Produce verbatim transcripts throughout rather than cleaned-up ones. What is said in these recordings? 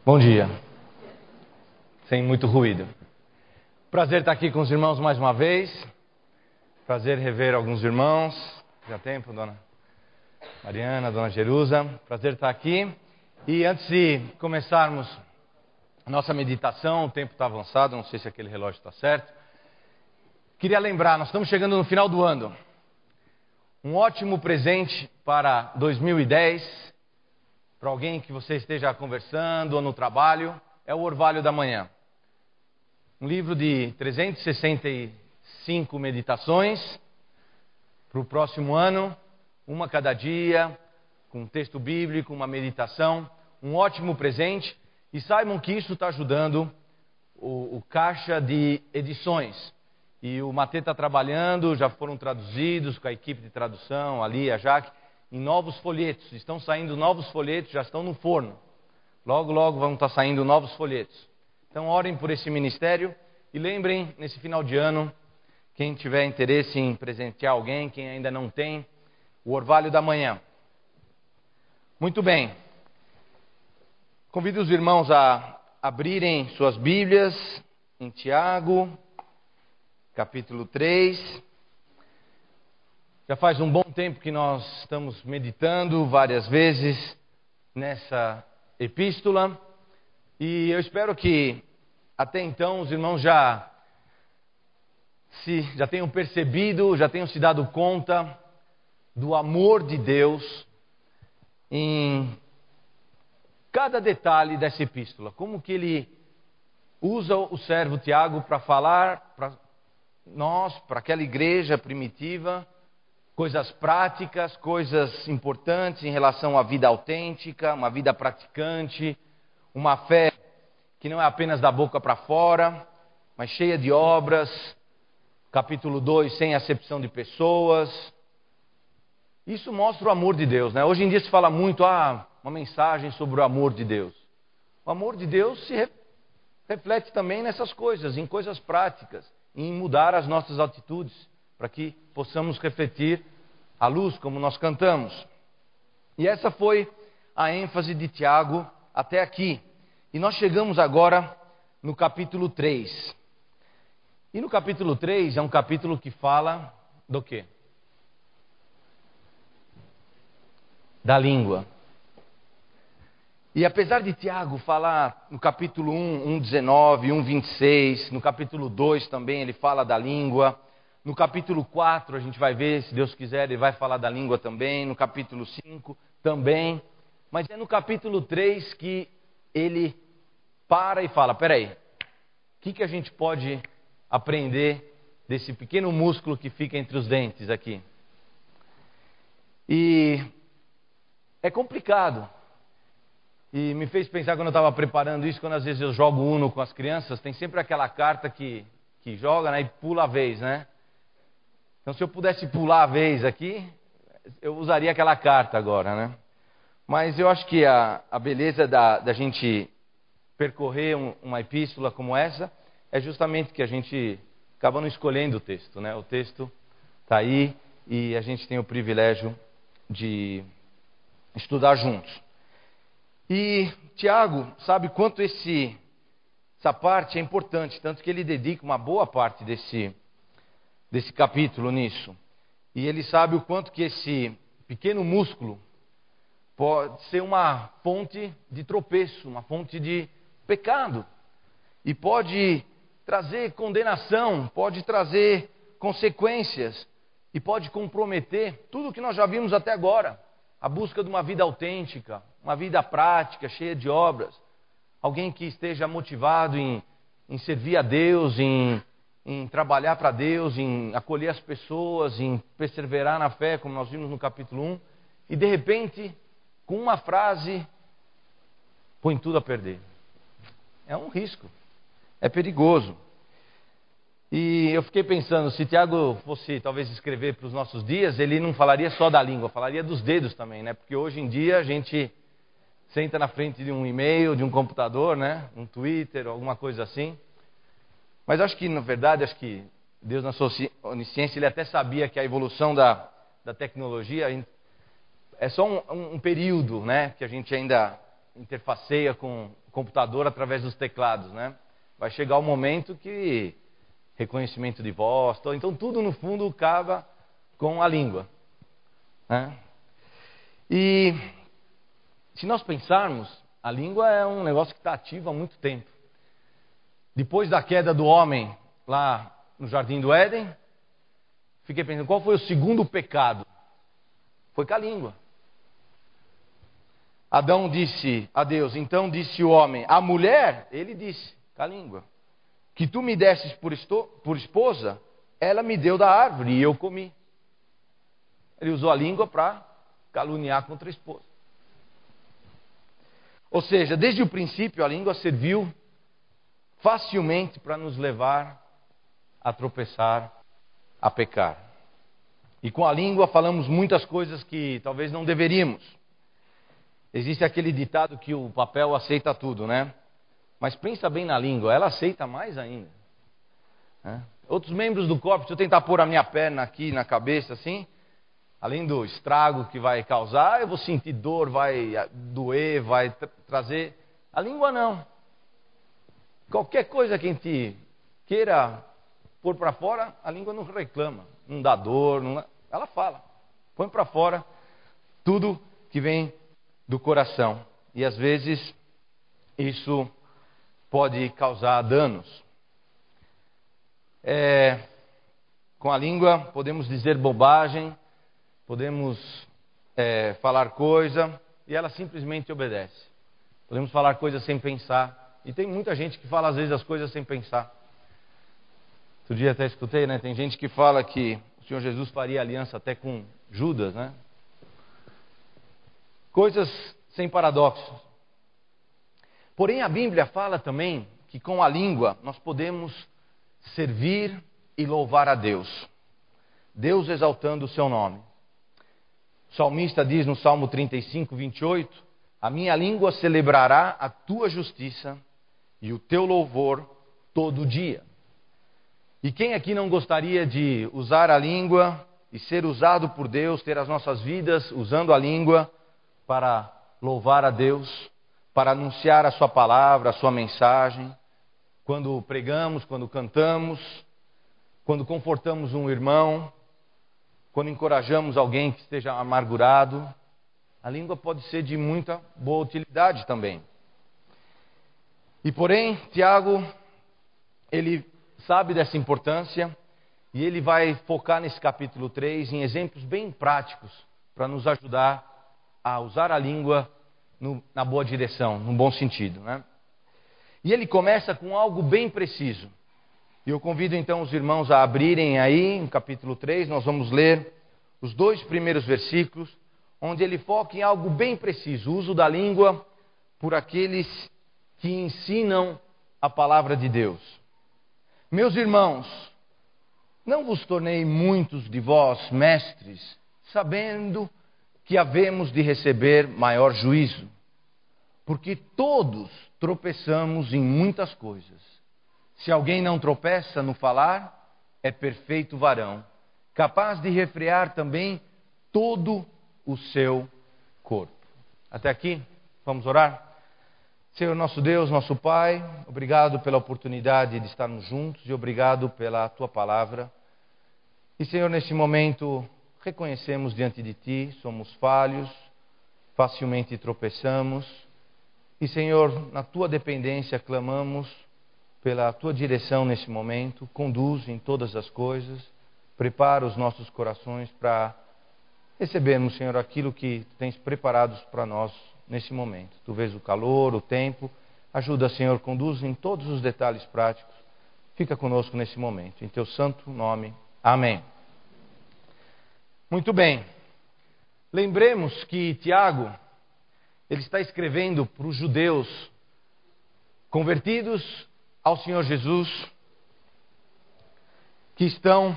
Bom dia. Sem muito ruído. Prazer estar aqui com os irmãos mais uma vez. Prazer rever alguns irmãos. Já tempo, dona Mariana, dona Jerusa. Prazer estar aqui. E antes de começarmos a nossa meditação, o tempo está avançado, não sei se aquele relógio está certo. Queria lembrar, nós estamos chegando no final do ano. Um ótimo presente para dois mil e dez, para alguém que você esteja conversando ou no trabalho, é o Orvalho da Manhã. Um livro de trezentas e sessenta e cinco meditações para o próximo ano, uma cada dia, com um texto bíblico, uma meditação, um ótimo presente. E saibam que isso está ajudando o, o Caixa de Edições. E o Matê está trabalhando, já foram traduzidos com a equipe de tradução, ali, a Jaque, em novos folhetos. Estão saindo novos folhetos, já estão no forno. Logo, logo vão estar saindo novos folhetos. Então, orem por esse ministério e lembrem, nesse final de ano, quem tiver interesse em presentear alguém, quem ainda não tem, o Orvalho da Manhã. Muito bem. Convido os irmãos a abrirem suas Bíblias em Tiago, capítulo três. Já faz um bom tempo que nós estamos meditando várias vezes nessa epístola. E eu espero que até então os irmãos já, se, já tenham percebido, já tenham se dado conta do amor de Deus em cada detalhe dessa epístola. Como que ele usa o servo Tiago para falar para nós, para aquela igreja primitiva, coisas práticas, coisas importantes em relação à vida autêntica, uma vida praticante, uma fé que não é apenas da boca para fora, mas cheia de obras. Capítulo dois, sem acepção de pessoas. Isso mostra o amor de Deus, né? Hoje em dia se fala muito, ah, uma mensagem sobre o amor de Deus. O amor de Deus se re- reflete também nessas coisas, em coisas práticas, em mudar as nossas atitudes, para que possamos refletir a luz, como nós cantamos. E essa foi a ênfase de Tiago até aqui. E nós chegamos agora no capítulo três. E no capítulo três é um capítulo que fala do quê? Da língua. E apesar de Tiago falar no capítulo um, um, dezenove, um, vinte e seis, no capítulo dois também ele fala da língua, no capítulo quatro a gente vai ver, se Deus quiser, ele vai falar da língua também, no capítulo cinco também, mas é no capítulo três que ele para e fala, peraí, o que, que a gente pode aprender desse pequeno músculo que fica entre os dentes aqui? E é complicado. E me fez pensar quando eu estava preparando isso, quando às vezes eu jogo Uno com as crianças, tem sempre aquela carta que, que joga, né, e pula a vez, né? Então se eu pudesse pular a vez aqui, eu usaria aquela carta agora, né? Mas eu acho que a, a beleza da, da gente percorrer um, uma epístola como essa, é justamente que a gente acaba não escolhendo o texto, né? O texto está aí e a gente tem o privilégio de estudar juntos. E Tiago sabe quanto esse, essa parte é importante, tanto que ele dedica uma boa parte desse, desse capítulo nisso. E ele sabe o quanto que esse pequeno músculo pode ser uma fonte de tropeço, uma fonte de pecado. E pode trazer condenação, pode trazer consequências e pode comprometer tudo o que nós já vimos até agora. A busca de uma vida autêntica, uma vida prática, cheia de obras. Alguém que esteja motivado em, em servir a Deus, em, em trabalhar para Deus, em acolher as pessoas, em perseverar na fé, como nós vimos no capítulo um. E de repente, com uma frase, põe tudo a perder. É um risco, é perigoso. E eu fiquei pensando, se Tiago fosse talvez escrever para os nossos dias, ele não falaria só da língua, falaria dos dedos também, né? Porque hoje em dia a gente senta na frente de um e-mail, de um computador, né? Um Twitter, alguma coisa assim. Mas acho que, na verdade, acho que Deus na sua onisciência, ele até sabia que a evolução da, da tecnologia é só um, um período, né? Que a gente ainda interfaceia com o computador através dos teclados, né? Vai chegar o momento que reconhecimento de voz, então tudo no fundo acaba com a língua, né? E se nós pensarmos, a língua é um negócio que está ativo há muito tempo. Depois da queda do homem lá no Jardim do Éden, fiquei pensando, qual foi o segundo pecado? Foi com a língua. Adão disse a Deus, então disse o homem, a mulher, ele disse, com a língua, que tu me desses por, esto, por esposa, ela me deu da árvore e eu comi. Ele usou a língua para caluniar contra a esposa. Ou seja, desde o princípio a língua serviu facilmente para nos levar a tropeçar, a pecar. E com a língua falamos muitas coisas que talvez não deveríamos. Existe aquele ditado que o papel aceita tudo, né? Mas pensa bem na língua, ela aceita mais ainda, né? Outros membros do corpo, se eu tentar pôr a minha perna aqui na cabeça assim, além do estrago que vai causar, eu vou sentir dor, vai doer, vai tra- trazer. A língua não. Qualquer coisa que a gente queira pôr para fora, a língua não reclama, não dá dor, não... ela fala. Põe para fora tudo que vem do coração. E às vezes isso pode causar danos. É, com a língua podemos dizer bobagem, podemos é, falar coisa e ela simplesmente obedece. Podemos falar coisas sem pensar. E tem muita gente que fala às vezes as coisas sem pensar. Outro dia até escutei, né? Tem gente que fala que o Senhor Jesus faria aliança até com Judas, né? Coisas sem paradoxos. Porém a Bíblia fala também que com a língua nós podemos servir e louvar a Deus. Deus exaltando o seu nome. O salmista diz no Salmo trinta e cinco, vinte e oito, a minha língua celebrará a tua justiça e o teu louvor todo dia. E quem aqui não gostaria de usar a língua e ser usado por Deus, ter as nossas vidas usando a língua para louvar a Deus, para anunciar a sua palavra, a sua mensagem, quando pregamos, quando cantamos, quando confortamos um irmão, quando encorajamos alguém que esteja amargurado. A língua pode ser de muita boa utilidade também. E porém, Tiago, ele sabe dessa importância e ele vai focar nesse capítulo três em exemplos bem práticos para nos ajudar a usar a língua no, na boa direção, no bom sentido, né? E ele começa com algo bem preciso. E eu convido então os irmãos a abrirem aí, no capítulo três, nós vamos ler os dois primeiros versículos, onde ele foca em algo bem preciso, o uso da língua por aqueles que ensinam a palavra de Deus. Meus irmãos, não vos tornei muitos de vós mestres, sabendo que havemos de receber maior juízo, porque todos tropeçamos em muitas coisas. Se alguém não tropeça no falar, é perfeito varão, capaz de refrear também todo o seu corpo. Até aqui, vamos orar? Senhor nosso Deus, nosso Pai, obrigado pela oportunidade de estarmos juntos e obrigado pela Tua palavra. E Senhor, neste momento, reconhecemos diante de Ti, somos falhos, facilmente tropeçamos. E Senhor, na Tua dependência clamamos pela Tua direção nesse momento, conduz em todas as coisas, prepara os nossos corações para recebermos, Senhor, aquilo que Tu tens preparado para nós nesse momento. Tu vês o calor, o tempo, ajuda, Senhor, conduz em todos os detalhes práticos. Fica conosco nesse momento, em Teu santo nome. Amém. Muito bem. Lembremos que Tiago, ele está escrevendo para os judeus convertidos ao Senhor Jesus, que estão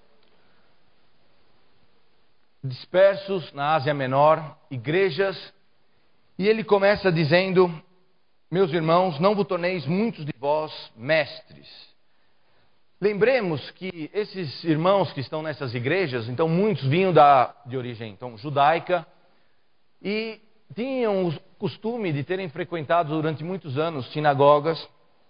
dispersos na Ásia Menor, igrejas, e ele começa dizendo, meus irmãos, não vos torneis muitos de vós mestres. Lembremos que esses irmãos que estão nessas igrejas, então muitos vinham da, de origem então, judaica, e tinham costume de terem frequentado durante muitos anos sinagogas.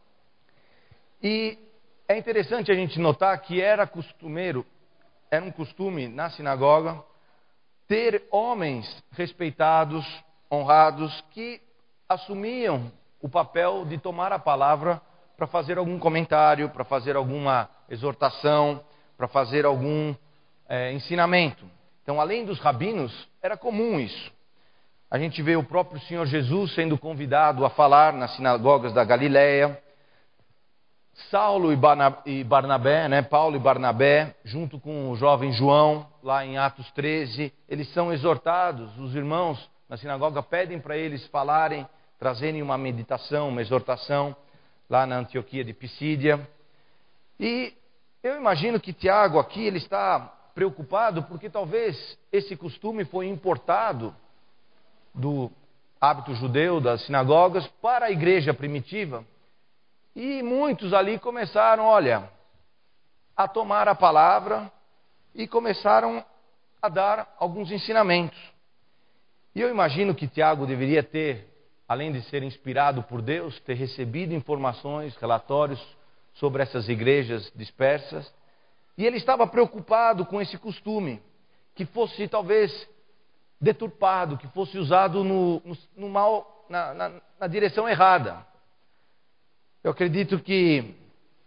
E é interessante a gente notar que era costumeiro, era um costume na sinagoga, ter homens respeitados, honrados, que assumiam o papel de tomar a palavra para fazer algum comentário, para fazer alguma exortação, para fazer algum é, ensinamento. Então, além dos rabinos, era comum isso. A gente vê o próprio Senhor Jesus sendo convidado a falar nas sinagogas da Galileia. Saulo e Barnabé, né, Paulo e Barnabé, junto com o jovem João, lá em Atos treze, eles são exortados, os irmãos na sinagoga pedem para eles falarem, trazerem uma meditação, uma exortação, lá na Antioquia de Pisídia. E eu imagino que Tiago aqui, ele está preocupado porque talvez esse costume foi importado do hábito judeu, das sinagogas, para a igreja primitiva. E muitos ali começaram, olha, a tomar a palavra e começaram a dar alguns ensinamentos. E eu imagino que Tiago deveria ter, além de ser inspirado por Deus, ter recebido informações, relatórios sobre essas igrejas dispersas. E ele estava preocupado com esse costume, que fosse talvez deturpado, que fosse usado no, no, no mal, na, na, na direção errada. Eu acredito que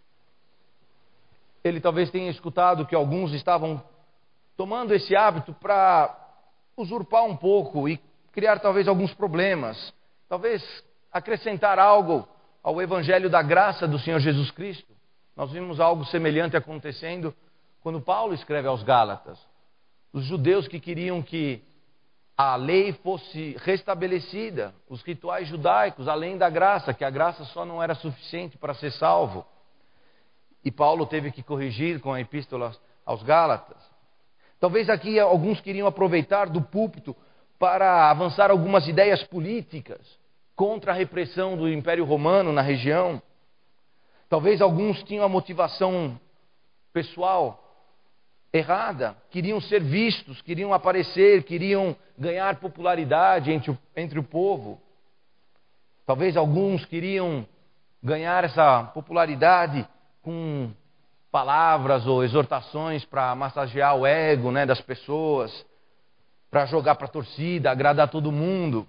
ele talvez tenha escutado que alguns estavam tomando esse hábito para usurpar um pouco e criar talvez alguns problemas, talvez acrescentar algo ao evangelho da graça do Senhor Jesus Cristo. Nós vimos algo semelhante acontecendo quando Paulo escreve aos Gálatas. Os judeus que queriam que a lei fosse restabelecida, os rituais judaicos, além da graça, que a graça só não era suficiente para ser salvo. E Paulo teve que corrigir com a epístola aos Gálatas. Talvez aqui alguns queriam aproveitar do púlpito para avançar algumas ideias políticas contra a repressão do Império Romano na região. Talvez alguns tinham a motivação pessoal errada, queriam ser vistos, queriam aparecer, queriam ganhar popularidade entre o, entre o povo. Talvez alguns queriam ganhar essa popularidade com palavras ou exortações para massagear o ego, né, das pessoas, para jogar para a torcida, agradar todo mundo.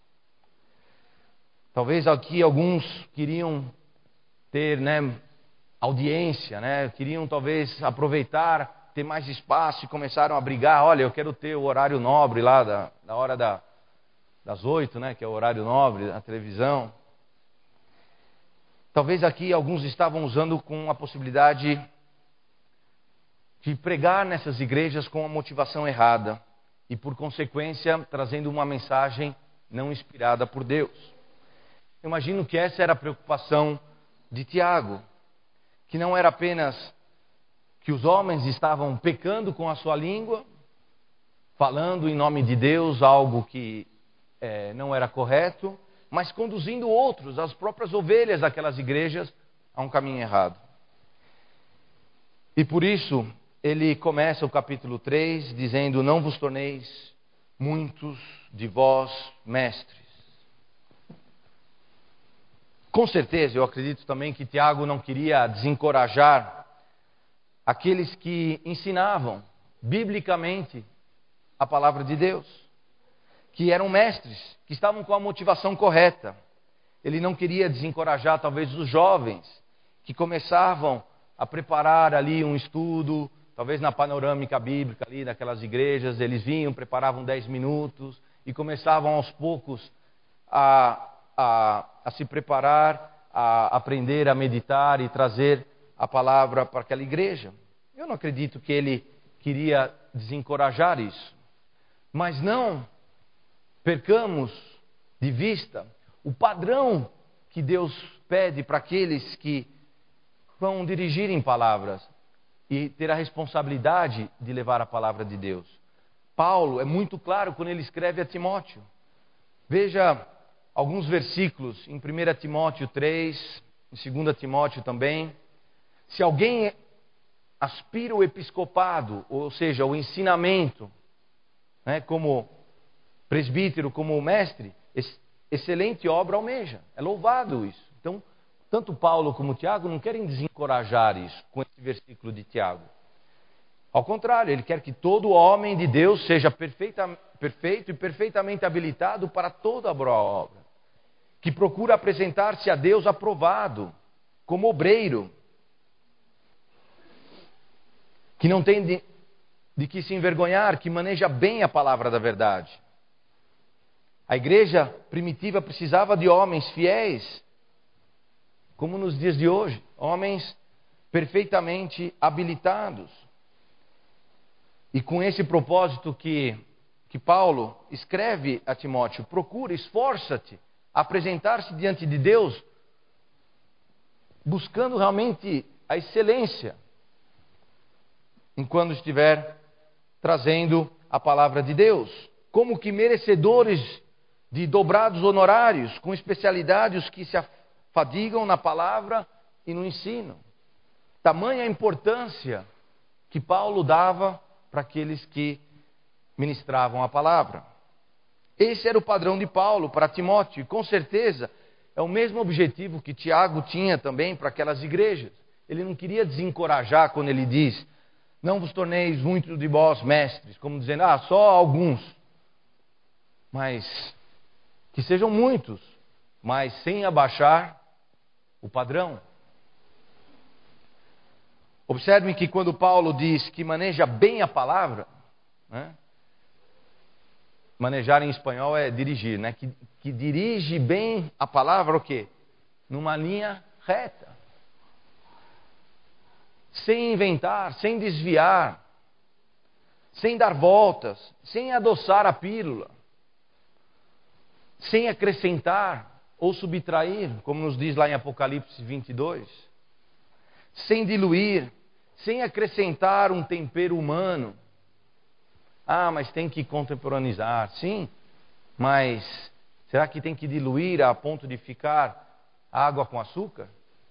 Talvez aqui alguns queriam ter, né, audiência, né, queriam talvez aproveitar, ter mais espaço e começaram a brigar. Olha, eu quero ter o horário nobre lá, da, da hora da, das oito, né, que é o horário nobre da televisão. Talvez aqui alguns estavam usando com a possibilidade de pregar nessas igrejas com a motivação errada e, por consequência, trazendo uma mensagem não inspirada por Deus. Eu imagino que essa era a preocupação de Tiago, que não era apenas que os homens estavam pecando com a sua língua, falando em nome de Deus algo que é, não era correto, mas conduzindo outros, as próprias ovelhas daquelas igrejas, a um caminho errado. E por isso, ele começa o capítulo três dizendo: não vos torneis muitos de vós mestres. Com certeza, eu acredito também que Tiago não queria desencorajar aqueles que ensinavam biblicamente a palavra de Deus, que eram mestres, que estavam com a motivação correta. Ele não queria desencorajar talvez os jovens que começavam a preparar ali um estudo, talvez na panorâmica bíblica ali daquelas igrejas. Eles vinham, preparavam dez minutos e começavam aos poucos a, a, a se preparar, a aprender a meditar e trazer a palavra para aquela igreja. Eu não acredito que ele queria desencorajar isso. Mas não percamos de vista o padrão que Deus pede para aqueles que vão dirigirem palavras e ter a responsabilidade de levar a palavra de Deus. Paulo é muito claro quando ele escreve a Timóteo. Veja alguns versículos em primeira Timóteo três, em segunda Timóteo também. Se alguém aspira o episcopado, ou seja, o ensinamento, né, como presbítero, como mestre, excelente obra almeja. É louvado isso. Então, tanto Paulo como Tiago não querem desencorajar isso com esse versículo de Tiago. Ao contrário, ele quer que todo homem de Deus seja perfeita, perfeito e perfeitamente habilitado para toda boa obra. Que procura apresentar-se a Deus aprovado, como obreiro. Que não tem de, de que se envergonhar, que maneja bem a palavra da verdade. A igreja primitiva precisava de homens fiéis, como nos dias de hoje, homens perfeitamente habilitados. E com esse propósito que, que Paulo escreve a Timóteo, procura, esforça-te a apresentar-se diante de Deus, buscando realmente a excelência, enquanto estiver trazendo a palavra de Deus, como que merecedores de dobrados honorários, com especialidade os que se afadigam na palavra e no ensino. Tamanha a importância que Paulo dava para aqueles que ministravam a palavra. Esse era o padrão de Paulo para Timóteo, e com certeza é o mesmo objetivo que Tiago tinha também para aquelas igrejas. Ele não queria desencorajar quando ele diz: não vos torneis muito de vós mestres, como dizendo, ah, só alguns. Mas que sejam muitos, mas sem abaixar o padrão. Observem que quando Paulo diz que maneja bem a palavra, né? Manejar em espanhol é dirigir, né? Que, que dirige bem a palavra, o quê? Numa linha reta. Sem inventar, sem desviar, sem dar voltas, sem adoçar a pílula, sem acrescentar ou subtrair, como nos diz lá em Apocalipse vinte e dois, sem diluir, sem acrescentar um tempero humano. Ah, mas tem que contemporaneizar. Sim, mas será que tem que diluir a ponto de ficar água com açúcar?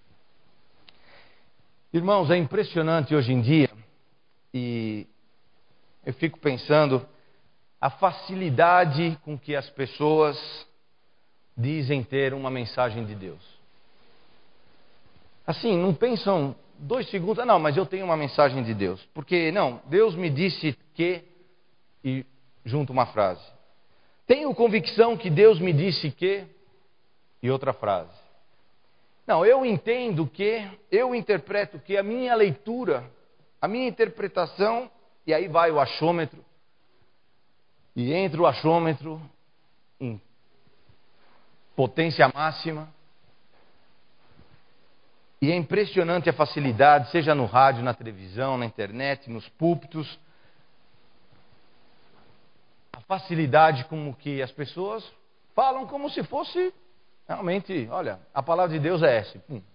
Irmãos, é impressionante hoje em dia, e eu fico pensando a facilidade com que as pessoas dizem ter uma mensagem de Deus. Assim, não pensam dois segundos, ah, não, mas eu tenho uma mensagem de Deus. Porque, não, Deus me disse que, e junto uma frase. Tenho convicção que Deus me disse que, e outra frase. Não, eu entendo que, eu interpreto que a minha leitura, a minha interpretação, e aí vai o achômetro, e entra o achômetro em potência máxima, e é impressionante a facilidade, seja no rádio, na televisão, na internet, nos púlpitos, a facilidade como que as pessoas falam como se fosse realmente, olha, a palavra de Deus é essa. Hum.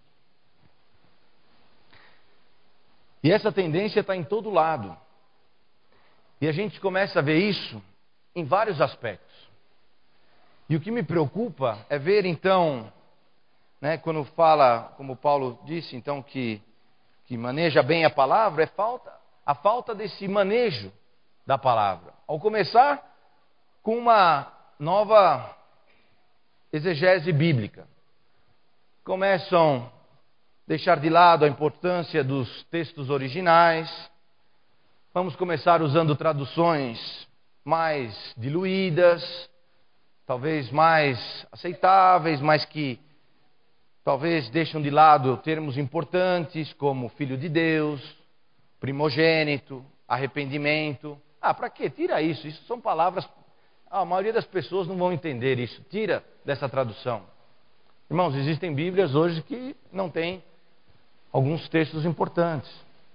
E essa tendência está em todo lado. E a gente começa a ver isso em vários aspectos. E o que me preocupa é ver então, né, quando fala, como Paulo disse, então, que, que maneja bem a palavra, é falta, a falta desse manejo da palavra. Ao começar com uma nova exegese bíblica. Começam a deixar de lado a importância dos textos originais. Vamos começar usando traduções mais diluídas, talvez mais aceitáveis, mas que talvez deixam de lado termos importantes como filho de Deus, primogênito, arrependimento. Ah, para quê? Tira isso. Isso são palavras... A maioria das pessoas não vão entender isso. Tira dessa tradução. Irmãos, existem Bíblias hoje que não têm alguns textos importantes,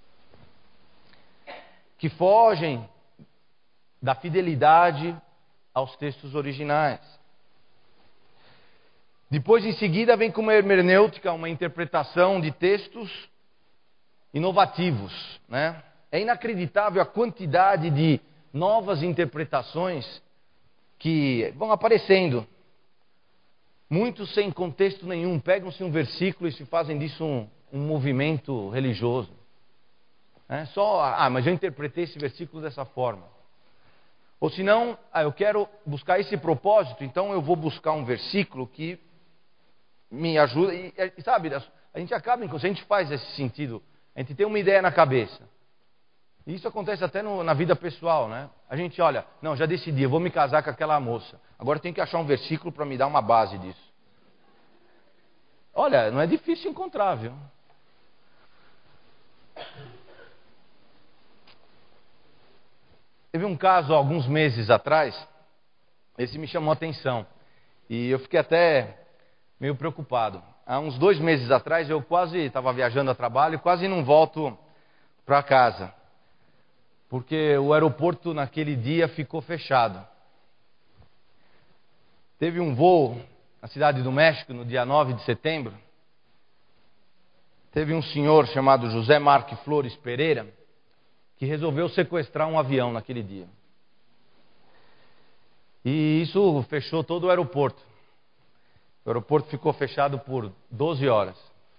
que fogem da fidelidade aos textos originais. Depois, em seguida, vem com uma hermenêutica, uma interpretação de textos inovativos, né? É inacreditável a quantidade de novas interpretações que vão aparecendo. Muitos sem contexto nenhum, pegam-se um versículo e se fazem disso um, um movimento religioso. É só, ah, mas eu interpretei esse versículo dessa forma. Ou se não, ah, eu quero buscar esse propósito, então eu vou buscar um versículo que me ajuda. E, e sabe, a gente acaba, a gente faz esse sentido, a gente tem uma ideia na cabeça. E isso acontece até no, na vida pessoal, né? A gente olha, não, já decidi, eu vou me casar com aquela moça. Agora eu tenho que achar um versículo para me dar uma base disso. Olha, não é difícil encontrar, viu? Teve um caso alguns meses atrás, esse me chamou a atenção. E eu fiquei até meio preocupado. Há uns dois meses atrás eu quase estava viajando a trabalho e quase não volto para casa. Porque o aeroporto naquele dia ficou fechado. Teve um voo na cidade do México no dia nove de setembro. Teve um senhor chamado José Marque Flores Pereira que resolveu sequestrar um avião naquele dia. E isso fechou todo o aeroporto. O aeroporto ficou fechado por doze horas.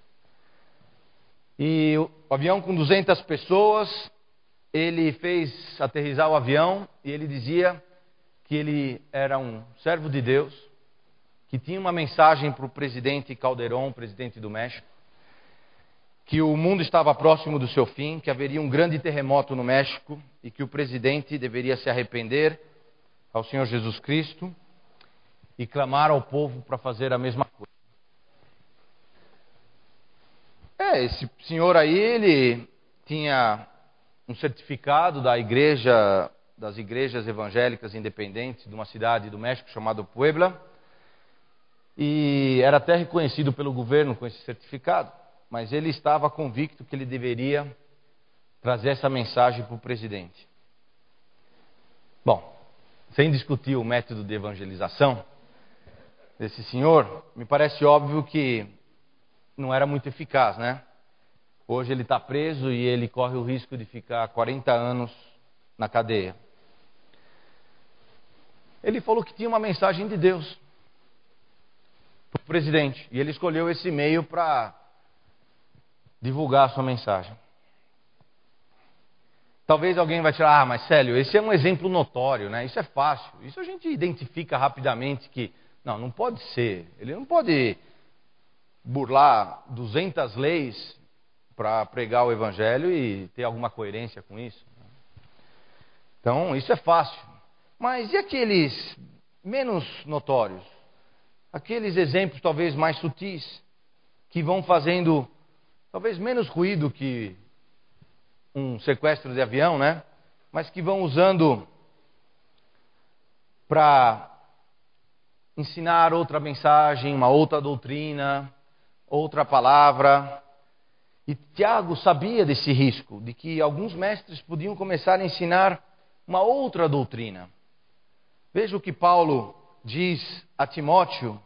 E o avião com duzentas pessoas, ele fez aterrissar o avião e ele dizia que ele era um servo de Deus, que tinha uma mensagem para o presidente Calderón, presidente do México, que o mundo estava próximo do seu fim, que haveria um grande terremoto no México e que o presidente deveria se arrepender ao Senhor Jesus Cristo e clamar ao povo para fazer a mesma coisa. É, esse senhor aí, ele tinha um certificado da igreja, das igrejas evangélicas independentes de uma cidade do México chamada Puebla, e era até reconhecido pelo governo com esse certificado. Mas ele estava convicto que ele deveria trazer essa mensagem para o presidente. Bom, sem discutir o método de evangelização desse senhor, me parece óbvio que não era muito eficaz, né? Hoje ele está preso e ele corre o risco de ficar quarenta anos na cadeia. Ele falou que tinha uma mensagem de Deus para o presidente e ele escolheu esse meio para divulgar a sua mensagem. Talvez alguém vai tirar, ah, mas Célio, esse é um exemplo notório, né? Isso é fácil. Isso a gente identifica rapidamente que, não, não pode ser. Ele não pode burlar duzentas leis para pregar o evangelho e ter alguma coerência com isso. Então, isso é fácil. Mas e aqueles menos notórios? Aqueles exemplos talvez mais sutis, que vão fazendo talvez menos ruído que um sequestro de avião, né? Mas que vão usando para ensinar outra mensagem, uma outra doutrina, outra palavra. E Tiago sabia desse risco, de que alguns mestres podiam começar a ensinar uma outra doutrina. Veja o que Paulo diz a Timóteo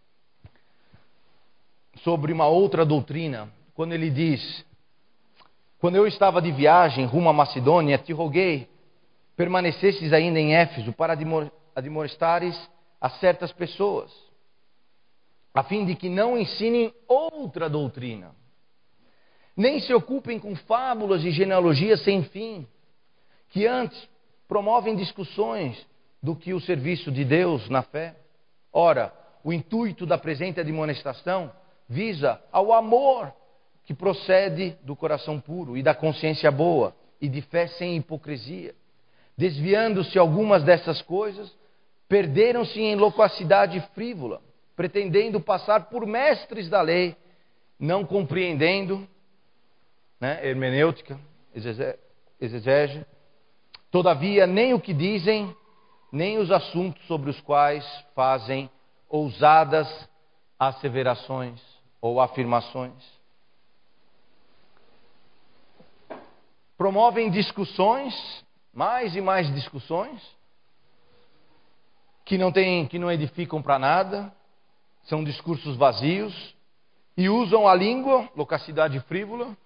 sobre uma outra doutrina. Quando ele diz, quando eu estava de viagem rumo à Macedônia, te roguei, permanecesses ainda em Éfeso para admoestares a certas pessoas, a fim de que não ensinem outra doutrina, nem se ocupem com fábulas e genealogias sem fim, que antes promovem discussões do que o serviço de Deus na fé. Ora, o intuito da presente admoestação visa ao amor que procede do coração puro e da consciência boa e de fé sem hipocrisia. Desviando-se algumas dessas coisas, perderam-se em loquacidade frívola, pretendendo passar por mestres da lei, não compreendendo, né, hermenêutica, exegese, todavia nem o que dizem, nem os assuntos sobre os quais fazem ousadas asseverações ou afirmações. Promovem discussões, mais e mais discussões, que não tem, que não edificam para nada, são discursos vazios, e usam a língua, loquacidade frívola,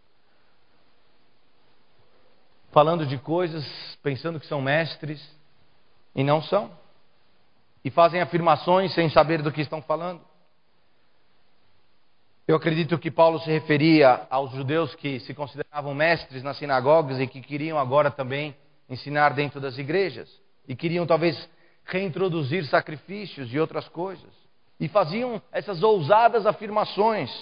falando de coisas, pensando que são mestres, e não são. E fazem afirmações sem saber do que estão falando. Eu acredito que Paulo se referia aos judeus que se consideravam mestres nas sinagogas e que queriam agora também ensinar dentro das igrejas. e queriam talvez reintroduzir sacrifícios e outras coisas. E faziam essas ousadas afirmações.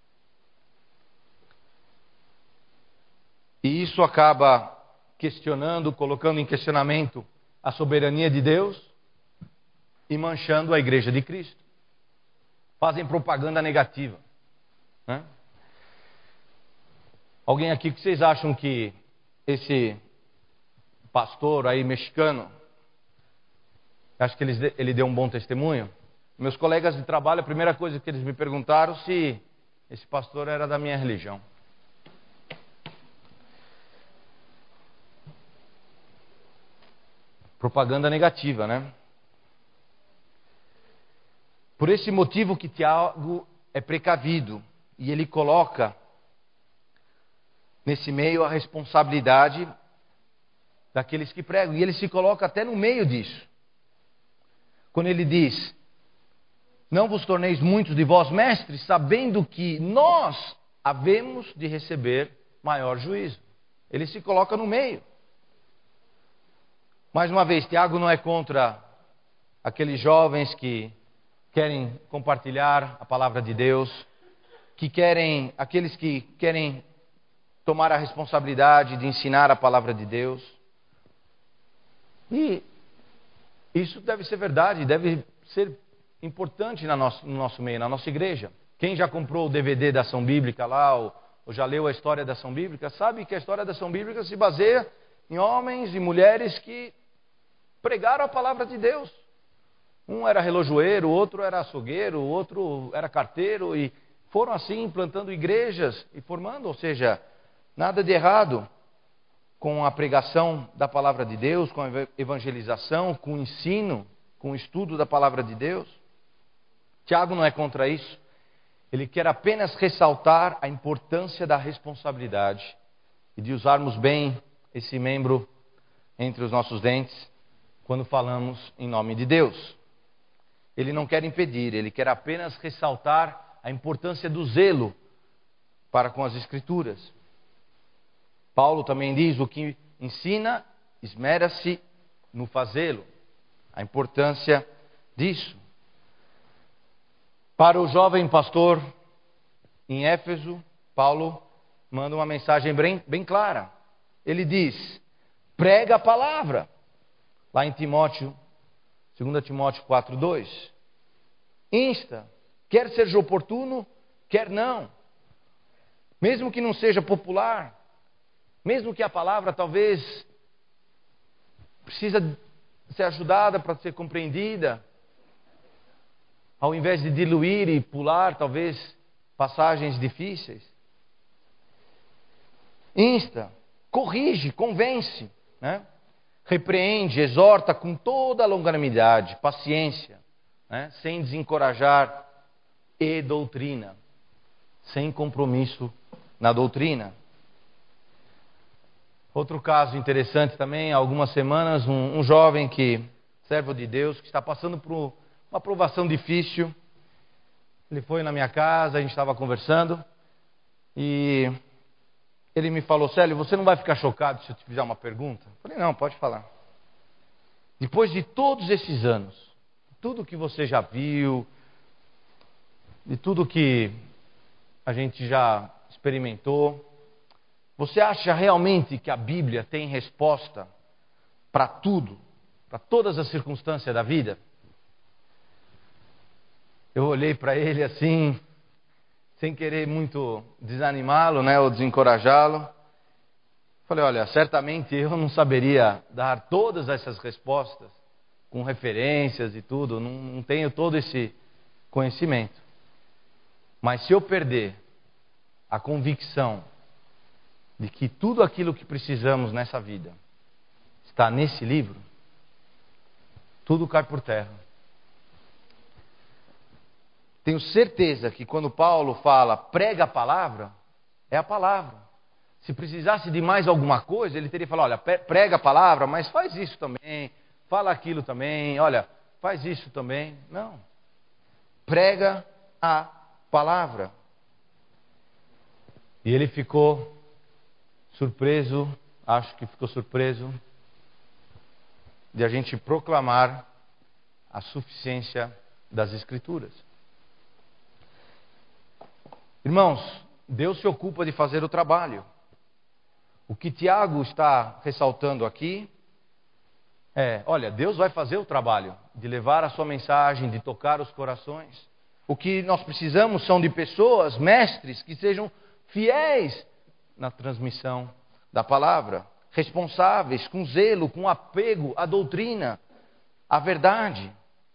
E isso acaba questionando, colocando em questionamento a soberania de Deus e manchando a igreja de Cristo. Fazem propaganda negativa, né? Alguém aqui, que vocês acham que esse pastor aí mexicano, acho que ele, ele deu um bom testemunho? Meus colegas de trabalho, a primeira coisa que eles me perguntaram se esse pastor era da minha religião. Propaganda negativa, né? Por esse motivo que Tiago é precavido e ele coloca nesse meio a responsabilidade daqueles que pregam. E ele se coloca até no meio disso. Quando ele diz: não vos torneis muitos de vós mestres, sabendo que nós havemos de receber maior juízo. Ele se coloca no meio. Mais uma vez, Tiago não é contra aqueles jovens que querem compartilhar a palavra de Deus, que querem, aqueles que querem tomar a responsabilidade de ensinar a palavra de Deus. E isso deve ser verdade, deve ser importante na nosso, no nosso meio, na nossa igreja. Quem já comprou o D V D da Ação Bíblica lá, ou, ou já leu a história da Ação Bíblica, sabe que a história da Ação Bíblica se baseia em homens e mulheres que pregaram a palavra de Deus. Um era relojoeiro, o outro era açougueiro, o outro era carteiro, e foram assim implantando igrejas e formando, ou seja, nada de errado com a pregação da palavra de Deus, com a evangelização, com o ensino, com o estudo da palavra de Deus. Tiago não é contra isso. Ele quer apenas ressaltar a importância da responsabilidade e de usarmos bem esse membro entre os nossos dentes quando falamos em nome de Deus. Ele não quer impedir, ele quer apenas ressaltar a importância do zelo para com as Escrituras. Paulo também diz: o que ensina, esmera-se no fazê-lo. A importância disso. Para o jovem pastor em Éfeso, Paulo manda uma mensagem bem, bem clara. Ele diz: prega a palavra. Lá em Timóteo, dois Timóteo quatro, dois. Insta, quer seja oportuno, quer não. Mesmo que não seja popular, mesmo que a palavra talvez precisa ser ajudada para ser compreendida, ao invés de diluir e pular talvez passagens difíceis. Insta, corrige, convence, né? Repreende, exorta com toda a longanimidade, paciência, né? Sem desencorajar, e doutrina, sem compromisso na doutrina. Outro caso interessante também, há algumas semanas, um, um jovem que, servo de Deus, que está passando por uma provação difícil. Ele foi na minha casa, a gente estava conversando, e ele me falou: Célio, você não vai ficar chocado se eu te fizer uma pergunta? Eu falei: não, pode falar. Depois de todos esses anos, tudo que você já viu, de tudo que a gente já experimentou, você acha realmente que a Bíblia tem resposta para tudo, para todas as circunstâncias da vida? Eu olhei para ele assim, sem querer muito desanimá-lo, né, ou desencorajá-lo. Falei: olha, certamente eu não saberia dar todas essas respostas, com referências e tudo, não, não tenho todo esse conhecimento. Mas se eu perder a convicção de que tudo aquilo que precisamos nessa vida está nesse livro, tudo cai por terra. Tenho certeza que quando Paulo fala prega a palavra, é a palavra. Se precisasse de mais alguma coisa, ele teria falado: olha, prega a palavra, mas faz isso também, fala aquilo também, olha, faz isso também. Não. Prega a palavra. E ele ficou surpreso, acho que ficou surpreso, de a gente proclamar a suficiência das Escrituras. Irmãos, Deus se ocupa de fazer o trabalho. O que Tiago está ressaltando aqui é, olha, Deus vai fazer o trabalho de levar a sua mensagem, de tocar os corações. O que nós precisamos são de pessoas, mestres, que sejam fiéis na transmissão da palavra, responsáveis, com zelo, com apego à doutrina, à verdade.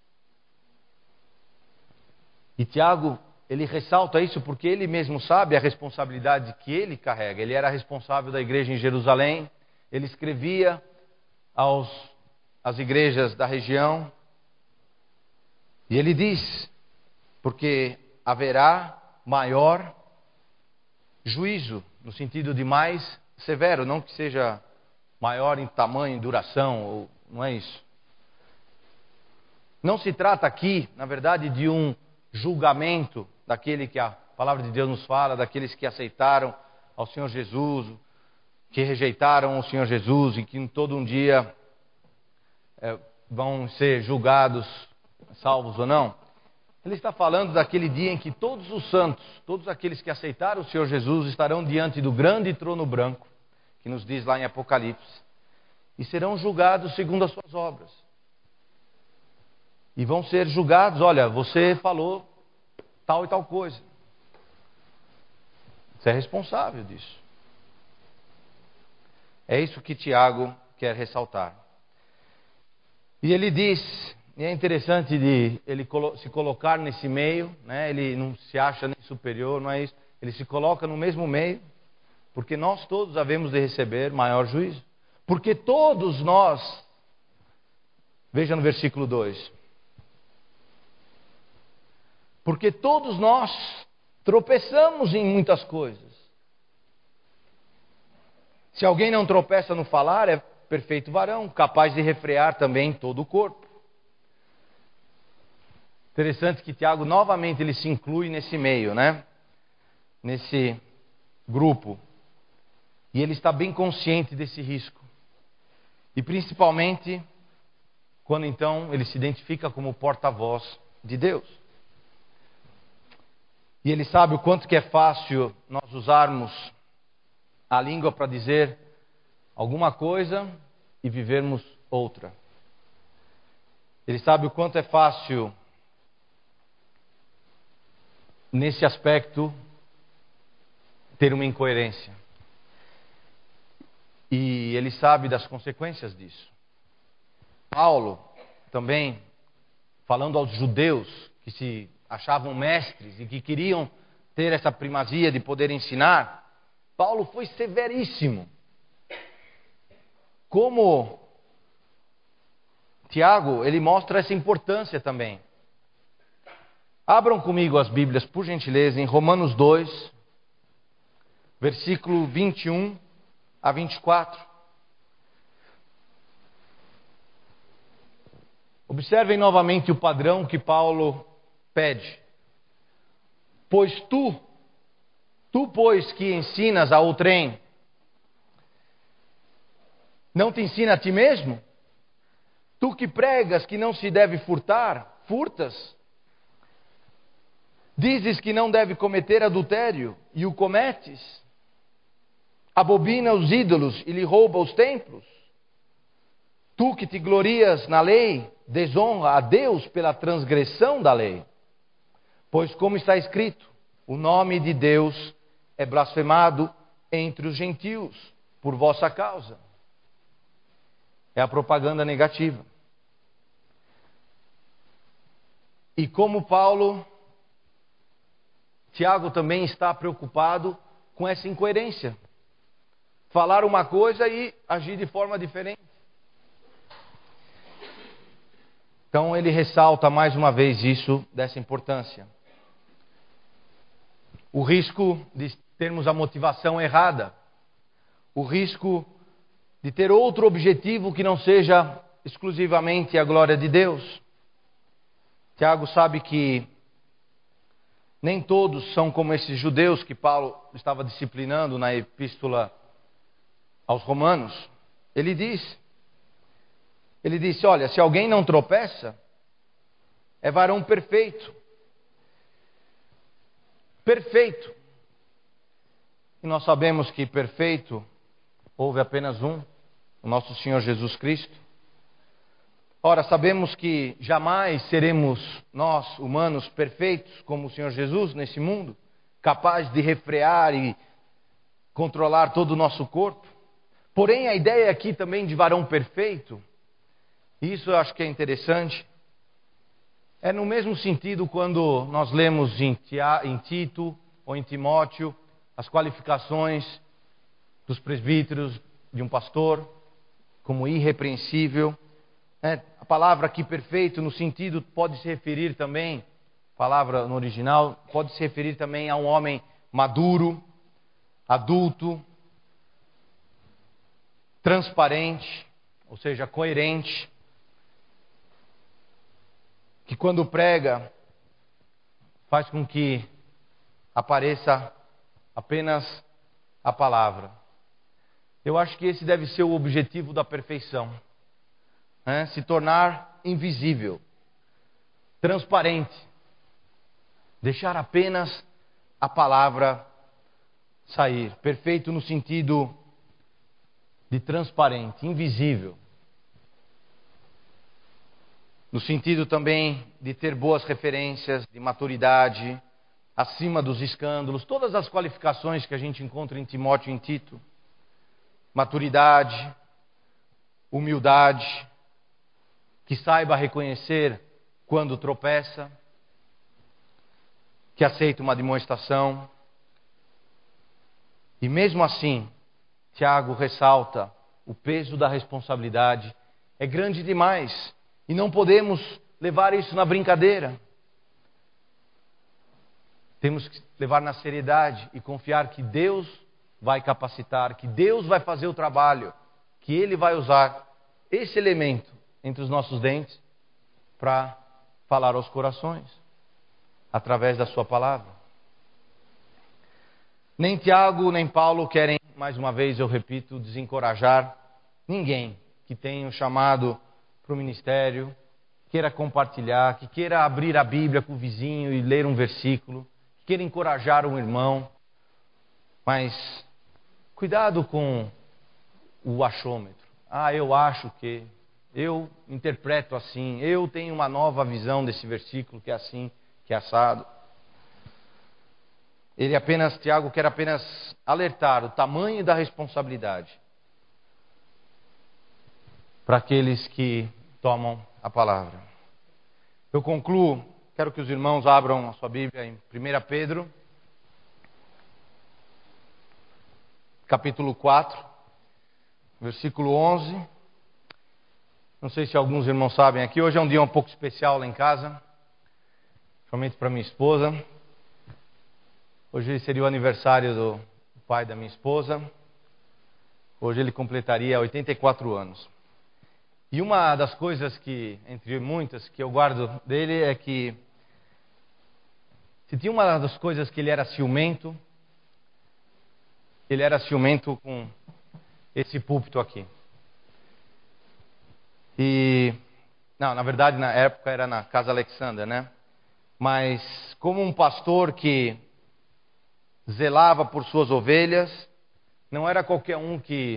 E Tiago, ele ressalta isso porque ele mesmo sabe a responsabilidade que ele carrega. Ele era responsável da igreja em Jerusalém, ele escrevia aos, às igrejas da região. E ele diz, porque haverá maior juízo, no sentido de mais severo, não que seja maior em tamanho, em duração, ou, não é isso. Não se trata aqui, na verdade, de um julgamento daquele que a palavra de Deus nos fala, daqueles que aceitaram ao Senhor Jesus, que rejeitaram o Senhor Jesus e que em todo um dia é, vão ser julgados, salvos ou não. Ele está falando daquele dia em que todos os santos, todos aqueles que aceitaram o Senhor Jesus estarão diante do grande trono branco, que nos diz lá em Apocalipse, e serão julgados segundo as suas obras. E vão ser julgados, olha, você falou tal e tal coisa. Você é responsável disso. É isso que Tiago quer ressaltar. E ele diz, e é interessante de ele se colocar nesse meio, né? Ele não se acha nem superior, não é isso. Ele se coloca no mesmo meio, porque nós todos havemos de receber maior juízo. Porque todos nós, veja no versículo dois, porque todos nós tropeçamos em muitas coisas. Se alguém não tropeça no falar, é perfeito varão, capaz de refrear também todo o corpo. Interessante que Tiago novamente ele se inclui nesse meio, né? Nesse grupo. E ele está bem consciente desse risco. E principalmente quando então ele se identifica como porta-voz de Deus. E ele sabe o quanto que é fácil nós usarmos a língua para dizer alguma coisa e vivermos outra. Ele sabe o quanto é fácil, nesse aspecto, ter uma incoerência. E ele sabe das consequências disso. Paulo, também, falando aos judeus que se achavam mestres e que queriam ter essa primazia de poder ensinar, Paulo foi severíssimo. Como Tiago, ele mostra essa importância também. Abram comigo as Bíblias, por gentileza, em Romanos dois, versículo vinte e um a vinte e quatro. Observem novamente o padrão que Paulo pede. Pois tu, tu pois que ensinas a outrem, não te ensina a ti mesmo? Tu que pregas que não se deve furtar, furtas? Dizes que não deve cometer adultério, e o cometes? Abobina os ídolos e lhe rouba os templos? Tu que te glorias na lei, desonra a Deus pela transgressão da lei. Pois como está escrito, o nome de Deus é blasfemado entre os gentios por vossa causa. É a propaganda negativa. E como Paulo, Tiago também está preocupado com essa incoerência. Falar uma coisa e agir de forma diferente. Então ele ressalta mais uma vez isso, dessa importância. O risco de termos a motivação errada. O risco de ter outro objetivo que não seja exclusivamente a glória de Deus. Tiago sabe que nem todos são como esses judeus que Paulo estava disciplinando na epístola aos Romanos. Ele diz Ele disse, olha, se alguém não tropeça, é varão perfeito. Perfeito. E nós sabemos que perfeito houve apenas um, o nosso Senhor Jesus Cristo. Ora, sabemos que jamais seremos nós, humanos, perfeitos como o Senhor Jesus nesse mundo, capazes de refrear e controlar todo o nosso corpo. Porém, a ideia aqui também de varão perfeito, isso eu acho que é interessante, é no mesmo sentido quando nós lemos em Tito ou em Timóteo as qualificações dos presbíteros de um pastor, como irrepreensível. É, a palavra aqui perfeito no sentido pode se referir também, palavra no original, pode se referir também a um homem maduro, adulto, transparente, ou seja, coerente, que quando prega faz com que apareça apenas a palavra. Eu acho que esse deve ser o objetivo da perfeição, né? Se tornar invisível, transparente, deixar apenas a palavra sair. Perfeito no sentido de transparente, invisível. No sentido também de ter boas referências, de maturidade, acima dos escândalos, todas as qualificações que a gente encontra em Timóteo e em Tito. Maturidade, humildade, que saiba reconhecer quando tropeça, que aceita uma admoestação. E mesmo assim, Tiago ressalta o peso da responsabilidade. É grande demais. E não podemos levar isso na brincadeira. Temos que levar na seriedade e confiar que Deus vai capacitar, que Deus vai fazer o trabalho, que Ele vai usar esse elemento entre os nossos dentes para falar aos corações, através da sua palavra. Nem Tiago, nem Paulo querem, mais uma vez eu repito, desencorajar ninguém que tenha o chamado para o ministério, queira compartilhar, que queira abrir a Bíblia com o vizinho e ler um versículo, que queira encorajar um irmão. Mas cuidado com o achômetro. Ah, eu acho que, eu interpreto assim, eu tenho uma nova visão desse versículo que é assim, que é assado. Ele apenas, Tiago quer apenas alertar o tamanho da responsabilidade para aqueles que tomam a palavra. Eu concluo, quero que os irmãos abram a sua Bíblia em primeira Pedro, capítulo quatro, versículo onze. Não sei se alguns irmãos sabem aqui, hoje é um dia um pouco especial lá em casa, principalmente para minha esposa. Hoje seria o aniversário do pai da minha esposa. Hoje ele completaria oitenta e quatro anos. E uma das coisas que, entre muitas, que eu guardo dele é que se tinha uma das coisas que ele era ciumento, ele era ciumento com esse púlpito aqui. E, não, na verdade na época era na Casa Alexandra, né? Mas como um pastor que zelava por suas ovelhas, não era qualquer um que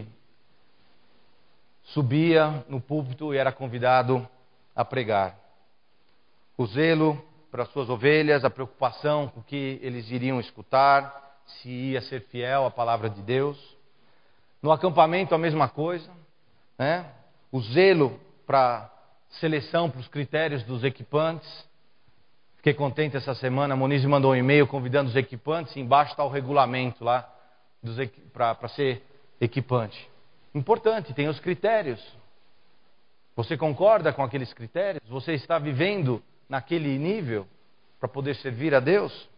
subia no púlpito e era convidado a pregar. O zelo para suas ovelhas, a preocupação com o que eles iriam escutar, se ia ser fiel à palavra de Deus. No acampamento a mesma coisa, né? O zelo para seleção, para os critérios dos equipantes. Fiquei contente essa semana, a Moniz mandou um e-mail convidando os equipantes, e embaixo está o regulamento lá para ser equipante. Importante, tem os critérios. Você concorda com aqueles critérios? Você está vivendo naquele nível para poder servir a Deus?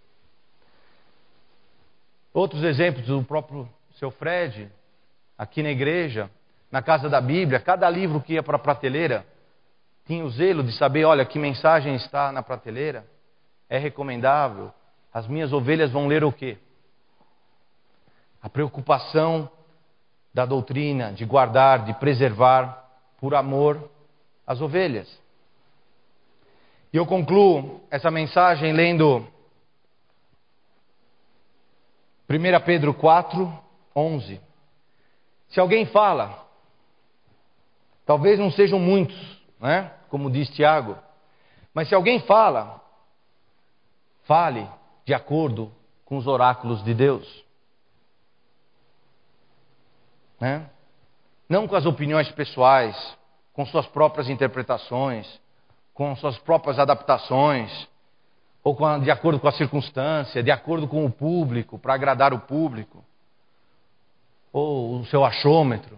Outros exemplos do próprio seu Fred, aqui na igreja, na Casa da Bíblia, cada livro que ia para a prateleira, tinha o zelo de saber, olha, que mensagem está na prateleira, é recomendável, as minhas ovelhas vão ler o quê? A preocupação da doutrina, de guardar, de preservar, por amor as ovelhas. E eu concluo essa mensagem lendo primeira Pedro quatro, onze. Se alguém fala, talvez não sejam muitos, né? Como diz Tiago, mas se alguém fala, fale de acordo com os oráculos de Deus. Né? Não com as opiniões pessoais, com suas próprias interpretações, com suas próprias adaptações, ou com a, de acordo com a circunstância, de acordo com o público, para agradar o público, ou o seu achômetro.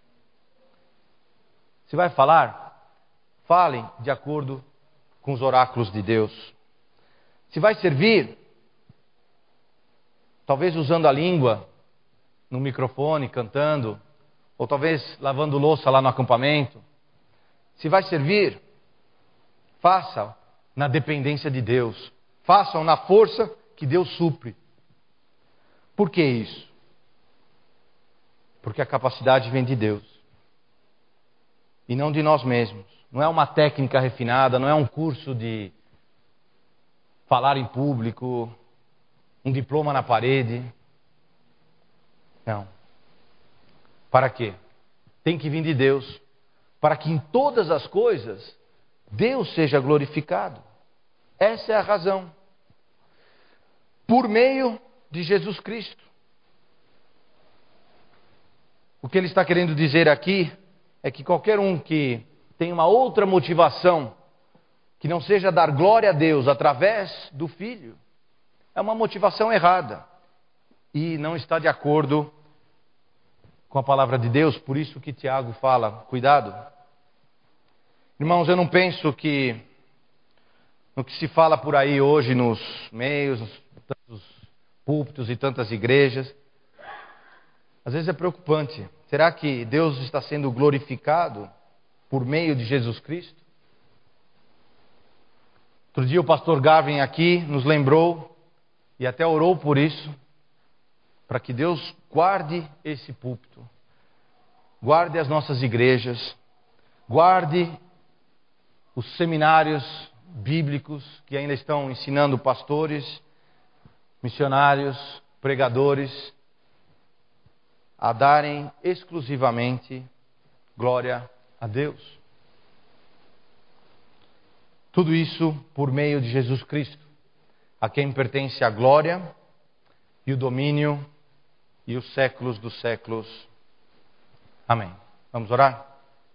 Se vai falar, fale de acordo com os oráculos de Deus. Se vai servir, talvez usando a língua no microfone, cantando, ou talvez lavando louça lá no acampamento. Se vai servir, faça na dependência de Deus. Façam na força que Deus supre. Por que isso? Porque a capacidade vem de Deus. E não de nós mesmos. Não é uma técnica refinada, não é um curso de falar em público, um diploma na parede. Não. Para quê? Tem que vir de Deus. Para que em todas as coisas Deus seja glorificado. Essa é a razão. Por meio de Jesus Cristo. O que ele está querendo dizer aqui é que qualquer um que tem uma outra motivação, que não seja dar glória a Deus através do Filho, é uma motivação errada. E não está de acordo com a palavra de Deus. Por isso que Tiago fala, cuidado. Irmãos, eu não penso que no que se fala por aí hoje nos meios, nos tantos púlpitos e tantas igrejas, às vezes é preocupante. Será que Deus está sendo glorificado por meio de Jesus Cristo? Outro dia o pastor Gavin aqui nos lembrou e até orou por isso, para que Deus guarde esse púlpito, guarde as nossas igrejas, guarde os seminários bíblicos que ainda estão ensinando pastores, missionários, pregadores a darem exclusivamente glória a Deus. Tudo isso por meio de Jesus Cristo, a quem pertence a glória e o domínio e os séculos dos séculos. Amém. Vamos orar?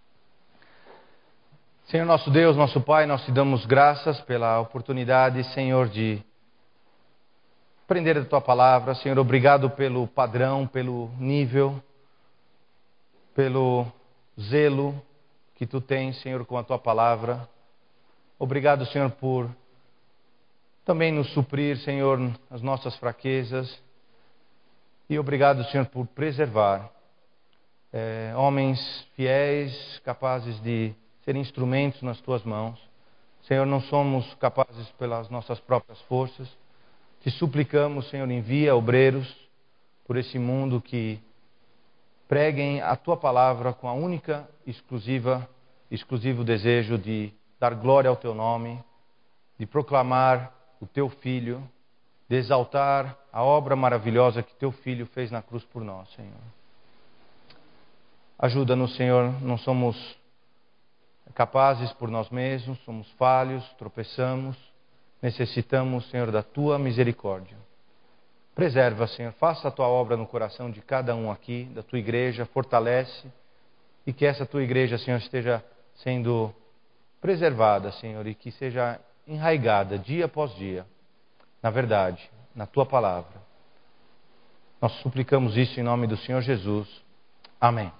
Senhor nosso Deus, nosso Pai, nós te damos graças pela oportunidade, Senhor, de aprender a Tua Palavra. Senhor, obrigado pelo padrão, pelo nível, pelo zelo que Tu tens, Senhor, com a Tua Palavra. Obrigado, Senhor, por também nos suprir, Senhor, as nossas fraquezas. E obrigado, Senhor, por preservar é, homens fiéis, capazes de ser instrumentos nas Tuas mãos. Senhor, não somos capazes pelas nossas próprias forças. Te suplicamos, Senhor, envia obreiros por esse mundo que preguem a Tua Palavra com a única, exclusiva, exclusivo desejo de dar glória ao Teu nome, de proclamar o Teu Filho, de exaltar a obra maravilhosa que Teu Filho fez na cruz por nós, Senhor. Ajuda-nos, Senhor, não somos capazes por nós mesmos, somos falhos, tropeçamos, necessitamos, Senhor, da Tua misericórdia. Preserva, Senhor, faça a Tua obra no coração de cada um aqui, da Tua igreja, fortalece, e que essa Tua igreja, Senhor, esteja sendo preservada, Senhor, e que seja enraigada dia após dia, na verdade, na Tua palavra. Nós suplicamos isso em nome do Senhor Jesus. Amém.